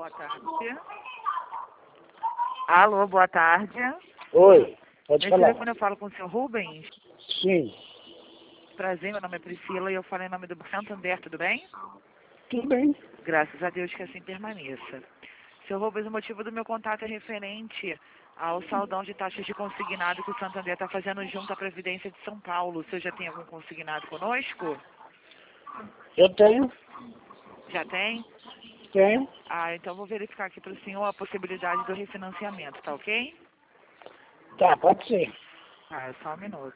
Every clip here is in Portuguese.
boa tarde. Alô, boa tarde. Oi, pode Nesse falar. telefone eu falo com o senhor Rubens. Sim, Prazer, meu nome é Priscila e eu falo em nome do Santander, tudo bem? tudo bem. Graças a Deus que assim permaneça. Senhor Rubens, o motivo do meu contato é referente ao saldão de taxas de consignado que o Santander está fazendo junto à Previdência de São Paulo. O senhor já tem algum consignado conosco? Eu tenho. Já tem? Ah, então vou verificar aqui para o senhor a possibilidade do refinanciamento, tá ok? Tá, pode ser. Ah, é só um minuto.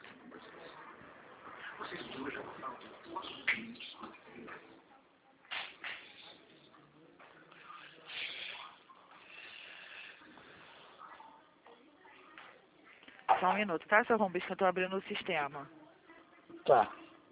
Só um minuto, tá, senhor Rubens, que eu estou abrindo o sistema. Tá.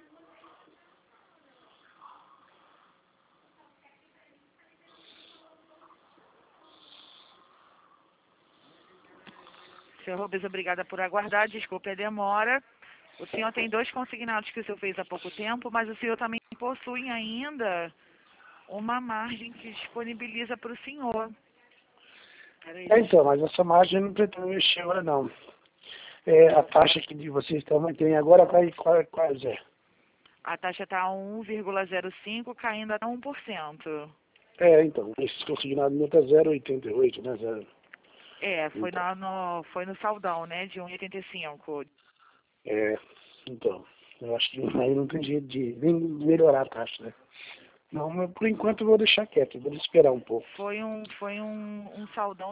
Senhor Rubens, obrigada por aguardar, desculpe a demora. O senhor tem 2 consignados que o senhor fez há pouco tempo, mas o senhor também possui ainda uma margem que disponibiliza para o senhor. Peraí, Então, mas essa margem eu não pretendo mexer agora não. A taxa que de vocês também tem agora, quais é? a taxa está a 1,05, caindo a 1%. Então, esse consignado meu tá 0,88, né? Zero. É, foi, Então, foi no saldão, né, de 1,85. então, eu acho que aí não tem jeito de nem melhorar a taxa, né? Não, mas por enquanto eu vou deixar quieto, vou esperar um pouco. Foi um saldão.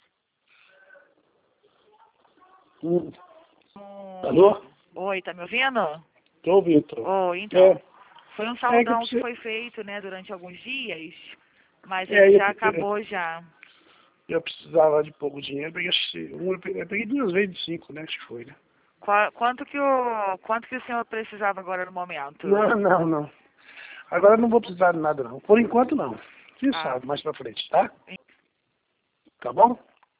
Alô? Oi, tá me ouvindo? Tô ouvindo, tô. Oi, então. Foi um Que eu saldão que preciso... foi feito, né, durante alguns dias, mas ele já acabou já. Eu precisava de pouco dinheiro, eu peguei 2 vezes de 5, né? Acho que foi, né? Quanto que o senhor precisava agora no momento? Não. Agora eu não vou precisar de nada, não. Por enquanto, não. Quem Ah, sabe, mais pra frente, tá? Tá bom?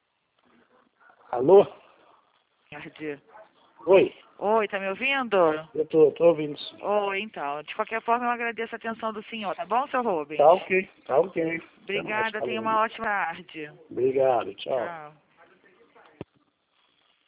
Alô? tarde. Oi? Oi, tá me ouvindo? Eu tô ouvindo sim. Oi, então. De qualquer forma, eu agradeço a atenção do senhor, tá bom, seu Rubens? Tá ok. Até mais, Obrigada, tenha falando. uma ótima tarde. Obrigado, tchau. Tchau.